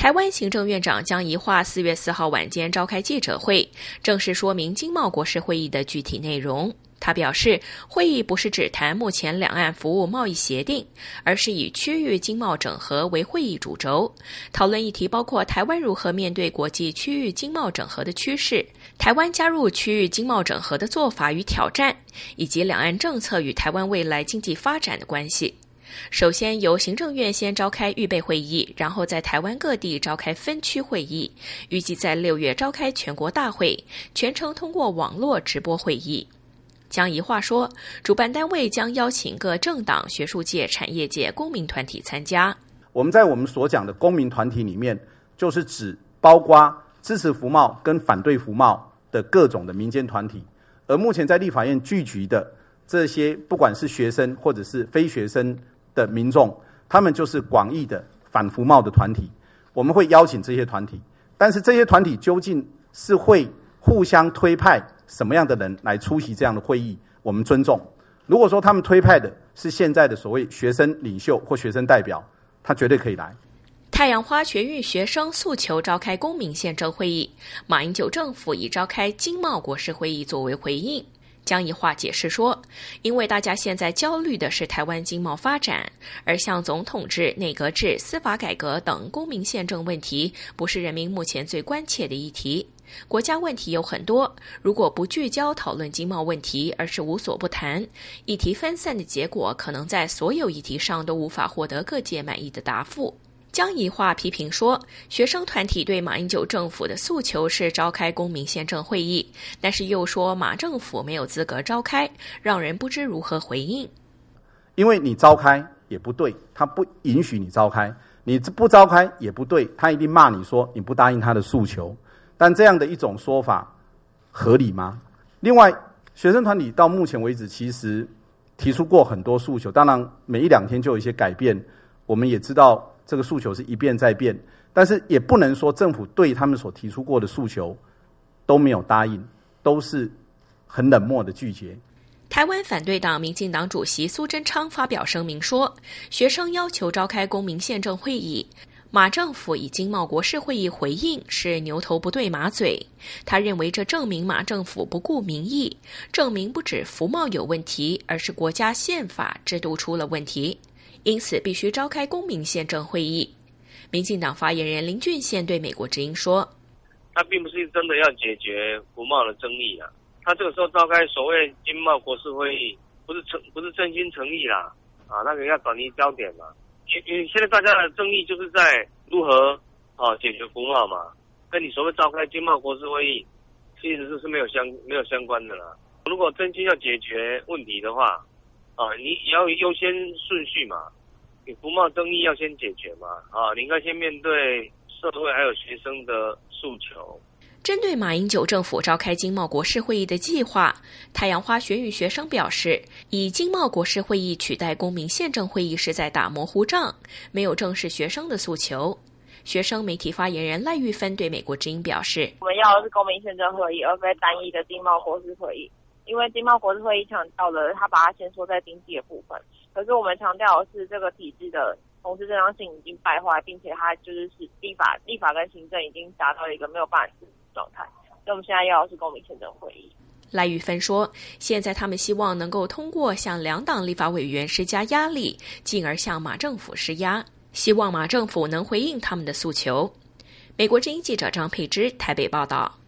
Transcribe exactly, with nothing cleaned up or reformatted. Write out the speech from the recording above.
台湾行政院长江宜樺四月四号晚间召开记者会，正式说明经贸国事会议的具体内容。他表示，会议不是只谈目前两岸服务贸易协定，而是以区域经贸整合为会议主轴，讨论议题包括台湾如何面对国际区域经贸整合的趋势，台湾加入区域经贸整合的做法与挑战，以及两岸政策与台湾未来经济发展的关系。首先由行政院先召开预备会议，然后在台湾各地召开分区会议，预计在六月召开全国大会，全程通过网络直播会议。江宜樺说，主办单位将邀请各政党、学术界、产业界、公民团体参加。 我们在我们所讲的公民团体里面，就是指包括支持服贸跟反对服贸的各种的民间团体，而目前在立法院聚集的这些，不管是学生或者是非学生的民众，他们就是广义的反服贸的团体。我们会邀请这些团体，但是这些团体究竟是会互相推派什么样的人来出席这样的会议，我们尊重。如果说他们推派的是现在的所谓学生领袖或学生代表，他绝对可以来。 太阳花学运学生诉求召开公民宪政会议，马英九政府已召开经贸国事会议作为回应。江宜樺解释说，因为大家现在焦虑的是台湾经贸发展，而像总统制、内阁制、司法改革等公民宪政问题，不是人民目前最关切的议题。国家问题有很多，如果不聚焦讨论经贸问题，而是无所不谈，议题分散的结果，可能在所有议题上都无法获得各界满意的答复。江宜樺批评说，学生团体对马英九政府的诉求是召开公民宪政会议，但是又说马政府没有资格召开，让人不知如何回应。 因为你召开也不对，他不允许你召开，你不召开也不对，他一定骂你说你不答应他的诉求。但这样的一种说法合理吗？另外，学生团体到目前为止其实提出过很多诉求，当然每一两天就有一些改变，我们也知道这个诉求是一变再变，但是也不能说政府对他们所提出过的诉求都没有答应，都是很冷漠的拒绝。 台湾反对党民进党主席苏贞昌发表声明说，学生要求召开公民宪政会议，马政府以经贸国事会议回应是牛头不对马嘴。他认为这证明马政府不顾民意，证明不止服贸有问题，而是国家宪法制度出了问题，因此必须召开公民宪政会议。民进党发言人林俊宪对美国之音说， 他并不是真的要解决服贸的争议啊，他这个时候召开所谓经贸国事会议，不是诚不是真心诚意啦，啊，那个要转移焦点嘛。因为现在大家的争议就是在如何啊解决服贸嘛，跟你所谓召开经贸国事会议，其实是没有相没有相关的啦。如果真心要解决问题的话，啊，你要优先顺序嘛，你服贸争议要先解决嘛，啊，你应该先面对社会还有学生的诉求。 针对马英九政府召开经贸国事会议的计划，太阳花学运学生表示，以经贸国事会议取代公民宪政会议是在打模糊仗，没有正视学生的诉求。学生媒体发言人赖玉芬对美国之音表示， 我们要的是公民宪政会议，而非单一的经贸国事会议。因为经贸国事会议强调了他把它先说在经济的部分，可是我们强调的是这个体制的同时正当性已经败坏，并且它就是立法立法跟行政已经达到一个没有办法的状态，所以我们现在要的是公民宪政会议。 赖玉芬说，现在他们希望能够通过向两党立法委员施加压力，进而向马政府施压，希望马政府能回应他们的诉求。美国之音记者张佩芝台北报道。